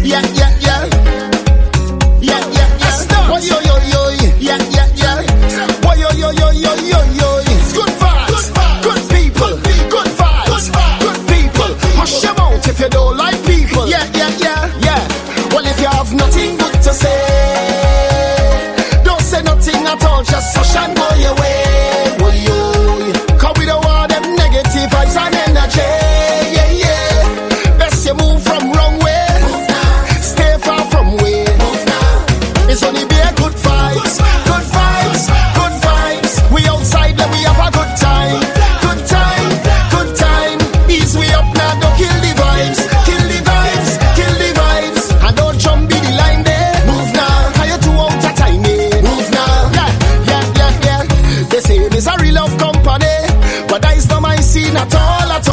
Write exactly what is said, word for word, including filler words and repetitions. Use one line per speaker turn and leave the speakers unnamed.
Yeah, yeah, yeah. Yeah, yeah, yeah. Why yo yo yo? Yeah, yeah, yeah. Why yo yo yo yo yo yo? Good vibes, good people, good vibes, good people. Hush your mouth if you don't like people. Yeah, yeah, yeah.